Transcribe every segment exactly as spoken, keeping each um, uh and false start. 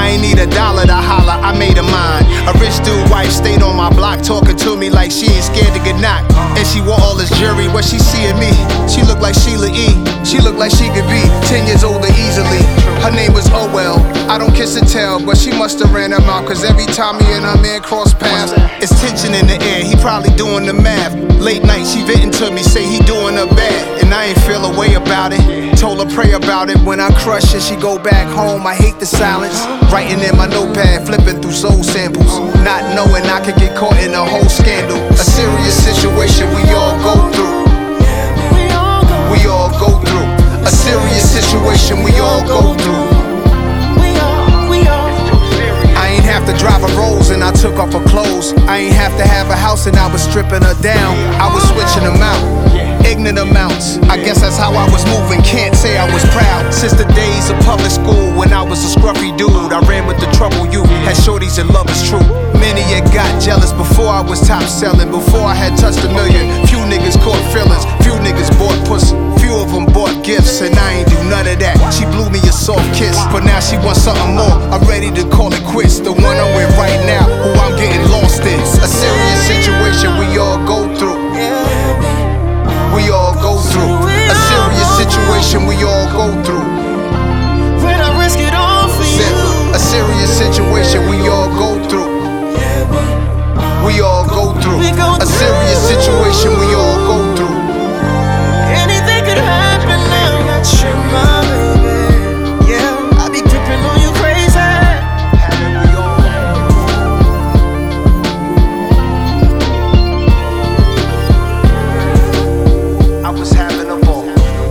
I ain't need a dollar to holler, I made a mine. A rich dude wife stayed on my block talking to me like she ain't scared to get knocked. And she wore all this jewelry, what she seeing me? She looked like Sheila E. She looked like she could be ten years older easily. Her name was Owell. I don't kiss and tell, but she must've ran her mouth, cause every time me and her man cross paths, it's tension in the air, he probably doing the math. Late night she venting to me, say he doing her bad, and I ain't feel a way about it. Told her pray about it when I crush and she go back home. I hate the silence, writing in my notepad, flipping through soul samples, not knowing I could get caught in a whole scandal. A serious situation we all go through. We all go through. A serious situation we all go through. I ain't have to drive a Rolls and I took off her clothes. I ain't have to have a house and I was stripping her down. I was switching them out, ignorant amounts. I guess that's how I was moving, can't say I was proud. Since the days of public school when I was a scruffy dude, I ran with the trouble youth, had shorties and love is true. Many had got jealous before I was top selling, before I had touched a million. Few niggas caught feelings, few niggas bought pussy, few of them bought gifts, and I ain't do none of that. She blew me a soft kiss, but now she wants something more. I'm ready to call it quits. The one I'm with right now, who I'm getting lost in. A serious situation we all go through. We all go through. A serious situation we all go through. When I risk it all for you. A serious situation we all go through. We all go through. A serious situation we all go through. Anything could happen now that you're my baby. Yeah, I be gripping on you crazy. I was having a ball.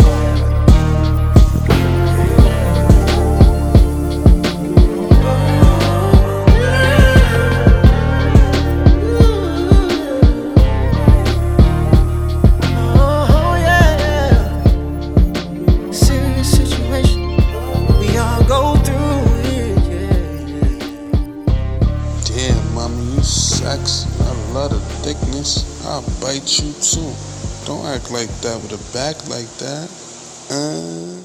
Oh yeah, serious situation we all go through it. Yeah. Damn, mommy, you sexy. I love the thickness. I'll bite you too. Don't act like that with a back like that. Uh.